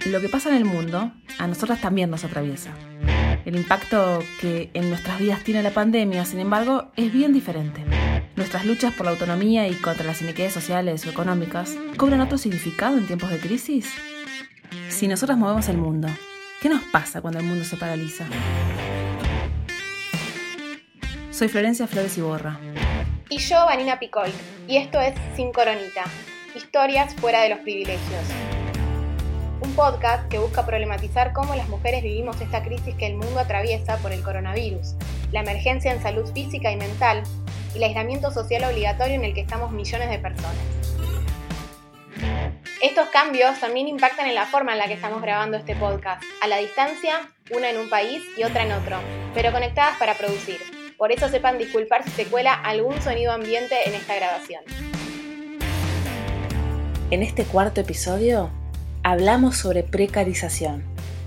Lo que pasa en el mundo, a nosotras también nos atraviesa. El impacto que en nuestras vidas tiene la pandemia, sin embargo, es bien diferente. Nuestras luchas por la autonomía y contra las inequidades sociales o económicas cobran otro significado en tiempos de crisis. Si nosotras movemos el mundo, ¿qué nos pasa cuando el mundo se paraliza? Soy Florencia Flores Iborra. Y yo, Vanina Picolt, y esto es Sin Coronita, historias fuera de los privilegios. Un podcast que busca problematizar cómo las mujeres vivimos esta crisis que el mundo atraviesa por el coronavirus, la emergencia en salud física y mental, y el aislamiento social obligatorio en el que estamos millones de personas. Estos cambios también impactan en la forma en la que estamos grabando este podcast, a la distancia, una en un país y otra en otro, pero conectadas para producir. Por eso sepan disculpar si se cuela algún sonido ambiente en esta grabación. En este cuarto episodio, hablamos sobre precarización.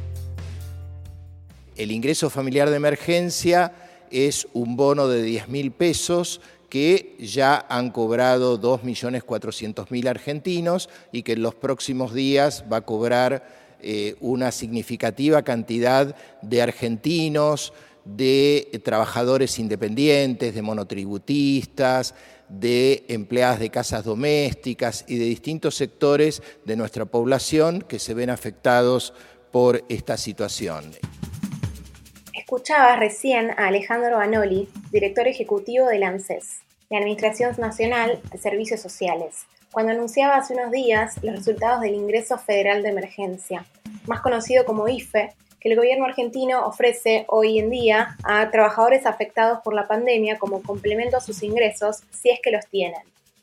El ingreso familiar de emergencia es un bono de 10.000 pesos que ya han cobrado 2.400.000 argentinos y que en los próximos días va a cobrar una significativa cantidad de argentinos, de trabajadores independientes, de monotributistas, de empleadas de casas domésticas y de distintos sectores de nuestra población que se ven afectados por esta situación. Escuchabas recién a Alejandro Banoli, director ejecutivo del ANSES, la Administración Nacional de Servicios Sociales, cuando anunciaba hace unos días los resultados del Ingreso Federal de Emergencia, más conocido como IFE, que el gobierno argentino ofrece hoy en día a trabajadores afectados por la pandemia como complemento a sus ingresos, si es que los tienen.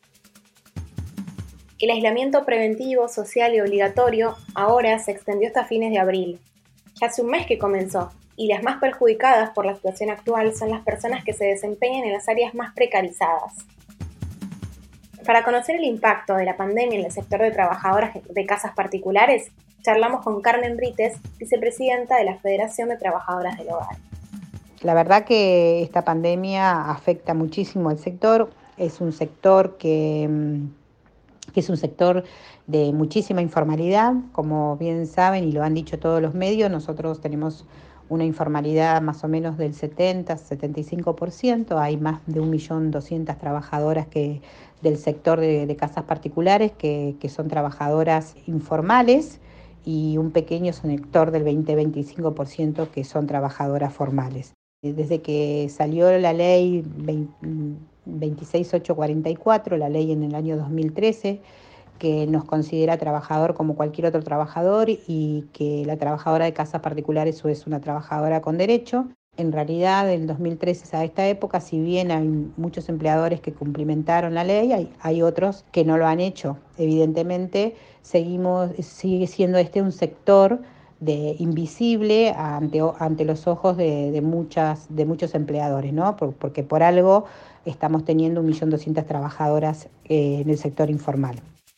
El aislamiento preventivo, social y obligatorio ahora se extendió hasta fines de abril. Ya hace un mes que comenzó, y las más perjudicadas por la situación actual son las personas que se desempeñan en las áreas más precarizadas. Para conocer el impacto de la pandemia en el sector de trabajadoras de casas particulares, charlamos con Carmen Brites, vicepresidenta de la Federación de Trabajadoras del Hogar. La verdad que esta pandemia afecta muchísimo al sector. Es un sector que es un sector de muchísima informalidad. Como bien saben y lo han dicho todos los medios, nosotros tenemos una informalidad más o menos del 70-75%. Hay más de 1.200.000 trabajadoras del sector de casas particulares que son trabajadoras informales, y un pequeño sector del 20-25% que son trabajadoras formales. Desde que salió la ley 26844, la ley en el año 2013, que nos considera trabajador como cualquier otro trabajador y que la trabajadora de casas particulares es una trabajadora con derecho. En realidad, del 2013 a esta época, si bien hay muchos empleadores que cumplimentaron la ley, hay otros que no lo han hecho. Evidentemente, sigue siendo un sector invisible ante los ojos de muchos empleadores, ¿no? Porque por algo estamos teniendo 1.200.000 trabajadoras en el sector informal.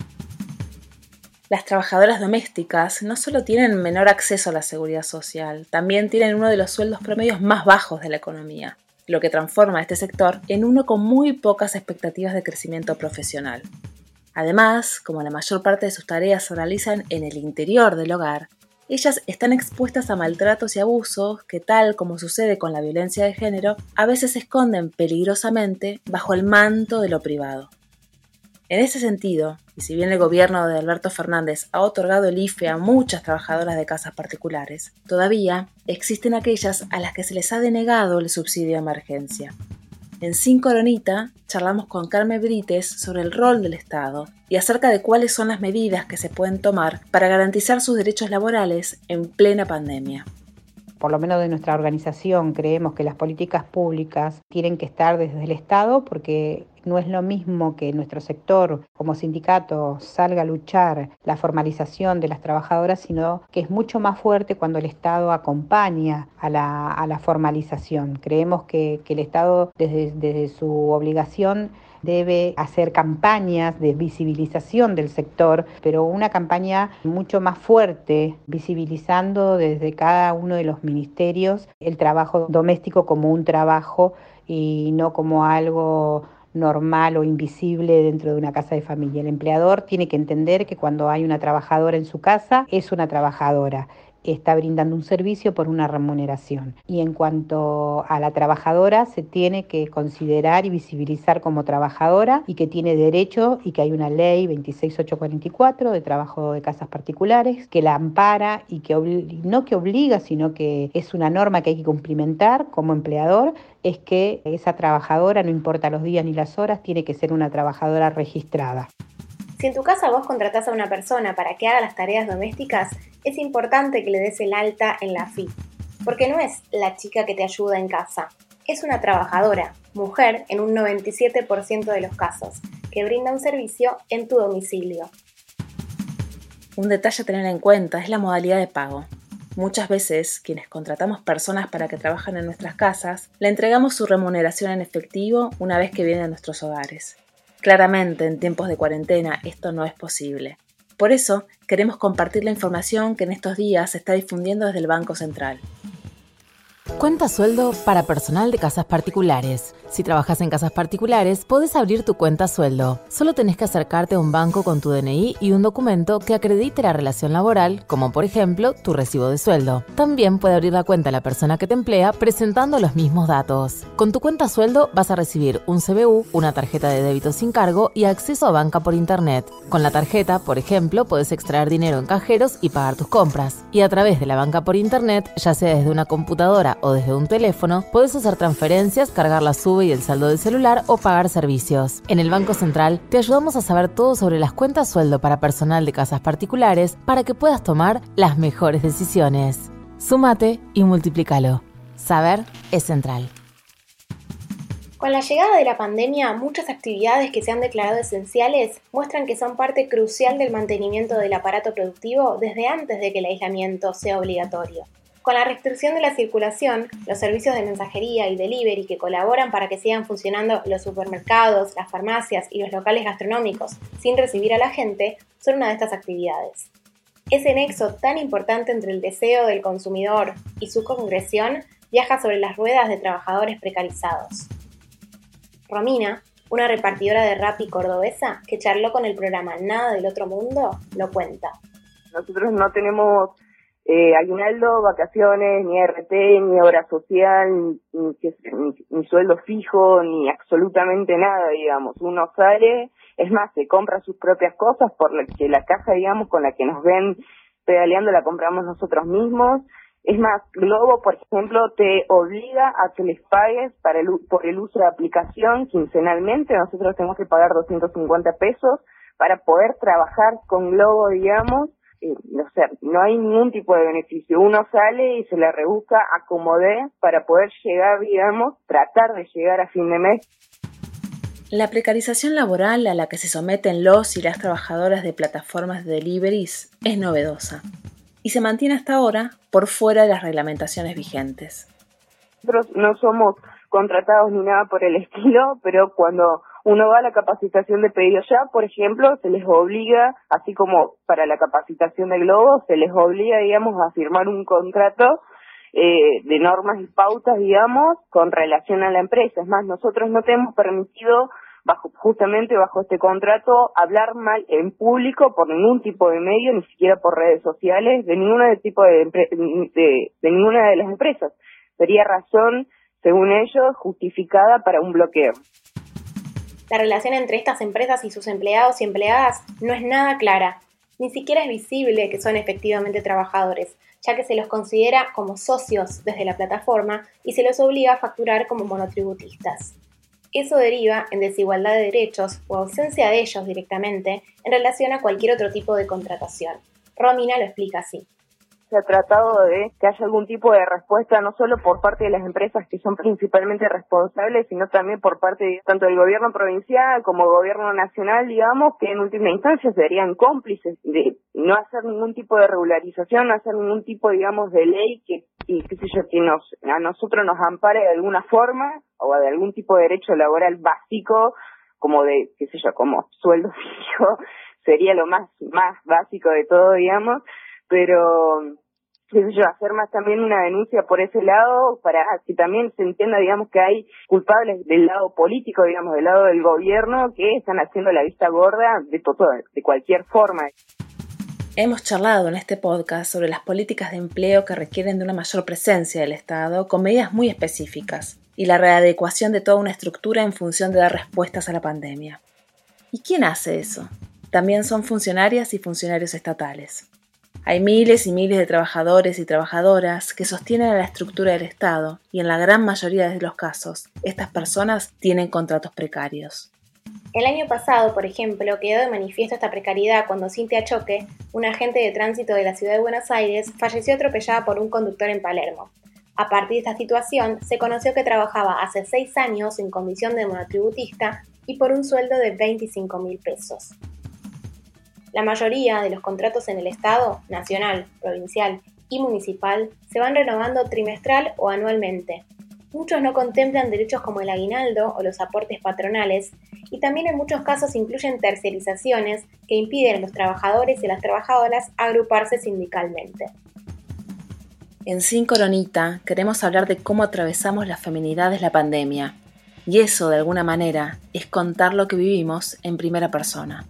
Las trabajadoras domésticas no solo tienen menor acceso a la seguridad social, también tienen uno de los sueldos promedios más bajos de la economía, lo que transforma a este sector en uno con muy pocas expectativas de crecimiento profesional. Además, como la mayor parte de sus tareas se realizan en el interior del hogar, ellas están expuestas a maltratos y abusos que, tal como sucede con la violencia de género, a veces se esconden peligrosamente bajo el manto de lo privado. En ese sentido, y si bien el gobierno de Alberto Fernández ha otorgado el IFE a muchas trabajadoras de casas particulares, todavía existen aquellas a las que se les ha denegado el subsidio de emergencia. En Sin Coronita charlamos con Carmen Brites sobre el rol del Estado y acerca de cuáles son las medidas que se pueden tomar para garantizar sus derechos laborales en plena pandemia. Por lo menos de nuestra organización, creemos que las políticas públicas tienen que estar desde el Estado, porque no es lo mismo que nuestro sector como sindicato salga a luchar la formalización de las trabajadoras, sino que es mucho más fuerte cuando el Estado acompaña a la formalización. Creemos que el Estado, desde su obligación, debe hacer campañas de visibilización del sector, pero una campaña mucho más fuerte, visibilizando desde cada uno de los ministerios el trabajo doméstico como un trabajo y no como algo normal o invisible dentro de una casa de familia. El empleador tiene que entender que cuando hay una trabajadora en su casa, es una trabajadora, está brindando un servicio por una remuneración. Y en cuanto a la trabajadora, se tiene que considerar y visibilizar como trabajadora y que tiene derecho y que hay una ley 26844 de trabajo de casas particulares que la ampara y que no que obliga, sino que es una norma que hay que cumplimentar como empleador, es que esa trabajadora, no importa los días ni las horas, tiene que ser una trabajadora registrada. Si en tu casa vos contratás a una persona para que haga las tareas domésticas, es importante que le des el alta en la AFIP, porque no es la chica que te ayuda en casa, es una trabajadora, mujer en un 97% de los casos, que brinda un servicio en tu domicilio. Un detalle a tener en cuenta es la modalidad de pago. Muchas veces, quienes contratamos personas para que trabajen en nuestras casas, le entregamos su remuneración en efectivo una vez que vienen a nuestros hogares. Claramente, en tiempos de cuarentena, esto no es posible. Por eso, queremos compartir la información que en estos días se está difundiendo desde el Banco Central. Cuenta sueldo para personal de casas particulares. Si trabajas en casas particulares, podés abrir tu cuenta sueldo. Solo tenés que acercarte a un banco con tu DNI y un documento que acredite la relación laboral, como por ejemplo, tu recibo de sueldo. También puede abrir la cuenta la persona que te emplea presentando los mismos datos. Con tu cuenta sueldo vas a recibir un CBU, una tarjeta de débito sin cargo y acceso a banca por internet. Con la tarjeta, por ejemplo, podés extraer dinero en cajeros y pagar tus compras. Y a través de la banca por internet, ya sea desde una computadora o desde un teléfono, podés hacer transferencias, cargar la SUBE y el saldo del celular o pagar servicios. En el Banco Central te ayudamos a saber todo sobre las cuentas sueldo para personal de casas particulares para que puedas tomar las mejores decisiones. Súmate y multiplícalo. Saber es central. Con la llegada de la pandemia, muchas actividades que se han declarado esenciales muestran que son parte crucial del mantenimiento del aparato productivo desde antes de que el aislamiento sea obligatorio. Con la restricción de la circulación, los servicios de mensajería y delivery que colaboran para que sigan funcionando los supermercados, las farmacias y los locales gastronómicos sin recibir a la gente son una de estas actividades. Ese nexo tan importante entre el deseo del consumidor y su concreción viaja sobre las ruedas de trabajadores precarizados. Romina, una repartidora de Rappi cordobesa que charló con el programa Nada del Otro Mundo, lo cuenta. Nosotros no tenemos aguinaldo, vacaciones, ni RT, ni obra social, ni sueldo fijo, ni absolutamente nada, digamos. Uno sale, es más, se compra sus propias cosas, por la que la caja, digamos, con la que nos ven pedaleando la compramos nosotros mismos. Es más, Globo, por ejemplo, te obliga a que les pagues por el uso de aplicación quincenalmente. Nosotros tenemos que pagar 250 pesos para poder trabajar con Globo, digamos. O sea, no hay ningún tipo de beneficio. Uno sale y se la rebusca a como dé para poder llegar, digamos, tratar de llegar a fin de mes. La precarización laboral a la que se someten los y las trabajadoras de plataformas de deliveries es novedosa y se mantiene hasta ahora por fuera de las reglamentaciones vigentes. Nosotros no somos contratados ni nada por el estilo, pero cuando uno va a la capacitación de Pedido Ya, por ejemplo, se les obliga, así como para la capacitación de Globo, se les obliga, digamos, a firmar un contrato de normas y pautas, digamos, con relación a la empresa. Es más, nosotros no tenemos permitido, justamente bajo este contrato, hablar mal en público por ningún tipo de medio, ni siquiera por redes sociales, de ninguna de ninguna de las empresas. Sería razón, según ellos, justificada para un bloqueo. La relación entre estas empresas y sus empleados y empleadas no es nada clara. Ni siquiera es visible que son efectivamente trabajadores, ya que se los considera como socios desde la plataforma y se los obliga a facturar como monotributistas. Eso deriva en desigualdad de derechos o ausencia de ellos directamente en relación a cualquier otro tipo de contratación. Romina lo explica así. Se ha tratado de que haya algún tipo de respuesta, no solo por parte de las empresas que son principalmente responsables, sino también por parte de tanto del gobierno provincial como del gobierno nacional, digamos, que en última instancia serían cómplices de no hacer ningún tipo de regularización, no hacer ningún tipo, digamos, de ley que a nosotros nos ampare de alguna forma o de algún tipo de derecho laboral básico, como de, como sueldo fijo, sería lo más básico de todo, digamos. Pero qué sé yo, hacer más también una denuncia por ese lado para que también se entienda, digamos, que hay culpables del lado político, digamos, del lado del gobierno, que están haciendo la vista gorda de todo, de cualquier forma. Hemos charlado en este podcast sobre las políticas de empleo que requieren de una mayor presencia del Estado con medidas muy específicas y la readecuación de toda una estructura en función de dar respuestas a la pandemia. ¿Y quién hace eso? También son funcionarias y funcionarios estatales. Hay miles y miles de trabajadores y trabajadoras que sostienen a la estructura del Estado y en la gran mayoría de los casos, estas personas tienen contratos precarios. El año pasado, por ejemplo, quedó de manifiesto esta precariedad cuando Cintia Choque, una agente de tránsito de la ciudad de Buenos Aires, falleció atropellada por un conductor en Palermo. A partir de esta situación, se conoció que trabajaba hace 6 años en condición de monotributista y por un sueldo de 25.000 pesos. La mayoría de los contratos en el Estado, nacional, provincial y municipal, se van renovando trimestral o anualmente. Muchos no contemplan derechos como el aguinaldo o los aportes patronales y también en muchos casos incluyen terciarizaciones que impiden a los trabajadores y las trabajadoras agruparse sindicalmente. En Sin Coronita queremos hablar de cómo atravesamos las feminidades la pandemia. Y eso, de alguna manera, es contar lo que vivimos en primera persona.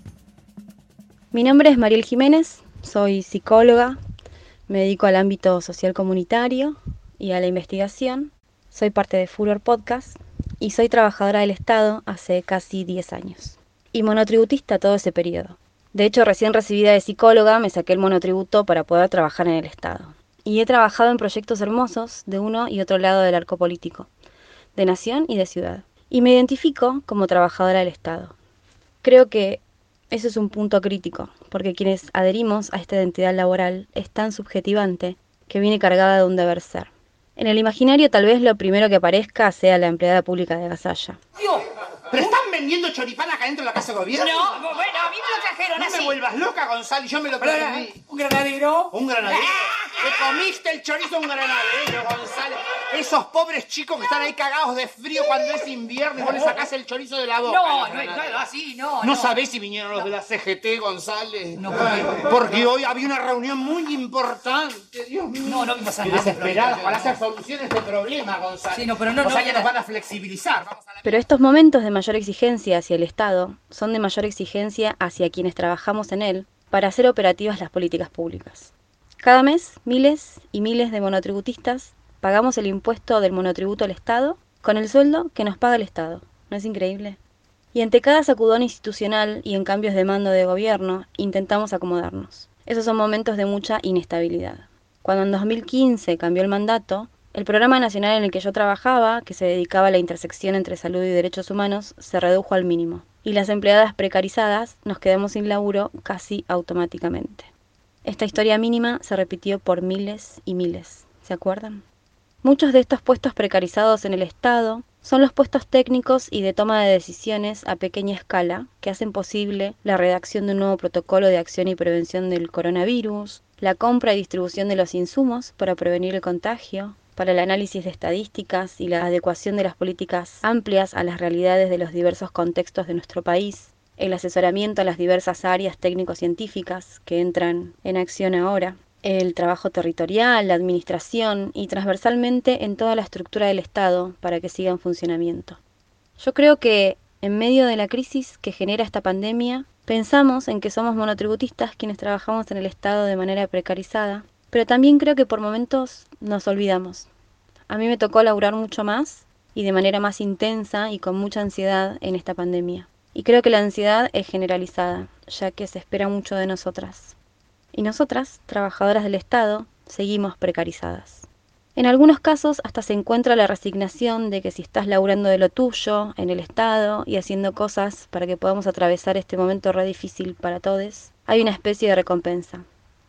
Mi nombre es Mariel Jiménez, soy psicóloga, me dedico al ámbito social comunitario y a la investigación. Soy parte de Furor Podcast y soy trabajadora del Estado hace casi 10 años. Y monotributista todo ese periodo. De hecho, recién recibida de psicóloga me saqué el monotributo para poder trabajar en el Estado. Y he trabajado en proyectos hermosos de uno y otro lado del arco político, de nación y de ciudad. Y me identifico como trabajadora del Estado. Creo que eso es un punto crítico, porque quienes adherimos a esta identidad laboral es tan subjetivante que viene cargada de un deber ser. En el imaginario tal vez lo primero que aparezca sea la empleada pública de Gasalla. Dios, ¿pero están vendiendo choripán acá dentro de la casa de gobierno? No, bueno, a mí me lo trajeron así. No me vuelvas loca, Gonzalo, yo me lo pedí. ¿Un granadero? ¿Un granadero? ¿Le comiste el chorizo a un granadero, Gonzalo? Esos pobres chicos que están ahí cagados de frío cuando es invierno y vos le sacás el chorizo de la boca. No, así, no. ¿No sabés si vinieron los de la CGT, González? No, porque hoy había una reunión muy importante, Dios mío. No pasa nada. Desesperados para hacer soluciones a este problema, González. Sí, pero no. O sea que nos van a flexibilizar. Pero estos momentos de mayor exigencia hacia el Estado son de mayor exigencia hacia quienes trabajamos en él para hacer operativas las políticas públicas. Cada mes, miles y miles de monotributistas pagamos el impuesto del monotributo al Estado con el sueldo que nos paga el Estado. ¿No es increíble? Y ante cada sacudón institucional y en cambios de mando de gobierno, intentamos acomodarnos. Esos son momentos de mucha inestabilidad. Cuando en 2015 cambió el mandato, el programa nacional en el que yo trabajaba, que se dedicaba a la intersección entre salud y derechos humanos, se redujo al mínimo. Y las empleadas precarizadas nos quedamos sin laburo casi automáticamente. Esta historia mínima se repitió por miles y miles. ¿Se acuerdan? Muchos de estos puestos precarizados en el Estado son los puestos técnicos y de toma de decisiones a pequeña escala que hacen posible la redacción de un nuevo protocolo de acción y prevención del coronavirus, la compra y distribución de los insumos para prevenir el contagio, para el análisis de estadísticas y la adecuación de las políticas amplias a las realidades de los diversos contextos de nuestro país, el asesoramiento a las diversas áreas técnico-científicas que entran en acción ahora, el trabajo territorial, la administración y transversalmente en toda la estructura del Estado para que siga en funcionamiento. Yo creo que en medio de la crisis que genera esta pandemia, pensamos en que somos monotributistas quienes trabajamos en el Estado de manera precarizada, pero también creo que por momentos nos olvidamos. A mí me tocó laburar mucho más y de manera más intensa y con mucha ansiedad en esta pandemia. Y creo que la ansiedad es generalizada, ya que se espera mucho de nosotras. Y nosotras, trabajadoras del Estado, seguimos precarizadas. En algunos casos hasta se encuentra la resignación de que si estás laburando de lo tuyo, en el Estado, y haciendo cosas para que podamos atravesar este momento re difícil para todos, hay una especie de recompensa.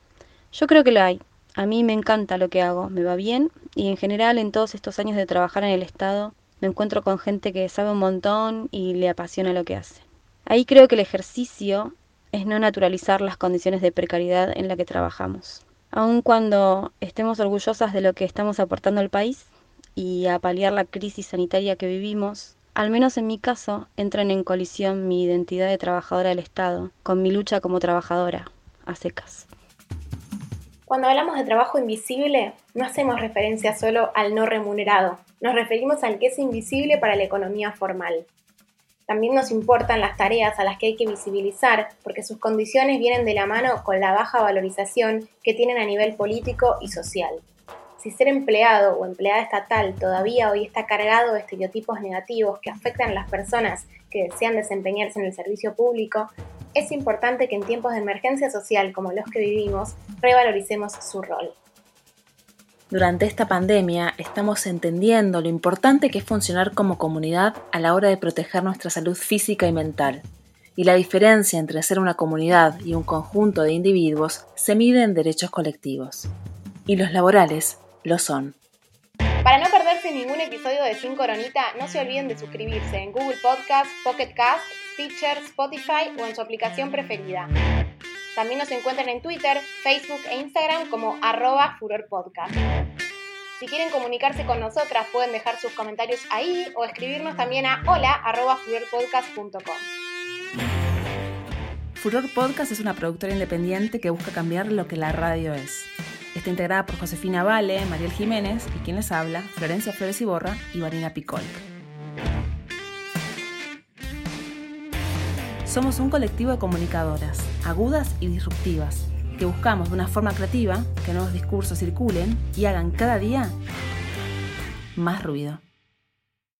Yo creo que lo hay. A mí me encanta lo que hago, me va bien, y en general en todos estos años de trabajar en el Estado, me encuentro con gente que sabe un montón y le apasiona lo que hace. Ahí creo que el ejercicio es no naturalizar las condiciones de precariedad en la que trabajamos. Aun cuando estemos orgullosas de lo que estamos aportando al país y a paliar la crisis sanitaria que vivimos, al menos en mi caso, entran en colisión mi identidad de trabajadora del Estado con mi lucha como trabajadora, a secas. Cuando hablamos de trabajo invisible, no hacemos referencia solo al no remunerado, nos referimos al que es invisible para la economía formal. También nos importan las tareas a las que hay que visibilizar, porque sus condiciones vienen de la mano con la baja valorización que tienen a nivel político y social. Si ser empleado o empleada estatal todavía hoy está cargado de estereotipos negativos que afectan a las personas que desean desempeñarse en el servicio público, es importante que en tiempos de emergencia social como los que vivimos, revaloricemos su rol. Durante esta pandemia estamos entendiendo lo importante que es funcionar como comunidad a la hora de proteger nuestra salud física y mental. Y la diferencia entre ser una comunidad y un conjunto de individuos se mide en derechos colectivos. Y los laborales lo son. Para no perderse ningún episodio de Sin Coronita, no se olviden de suscribirse en Google Podcast, Pocket Cast, Stitcher, Spotify o en su aplicación preferida. También nos encuentran en Twitter, Facebook e Instagram como @furorpodcast. Si quieren comunicarse con nosotras, pueden dejar sus comentarios ahí o escribirnos también a hola@furorpodcast.com. Furor Podcast es una productora independiente que busca cambiar lo que la radio es. Está integrada por Josefina Vale, Mariel Jiménez y quien les habla, Florencia Flores Iborra y Vanina Picol. Somos un colectivo de comunicadoras, agudas y disruptivas, que buscamos de una forma creativa que nuevos discursos circulen y hagan cada día más ruido.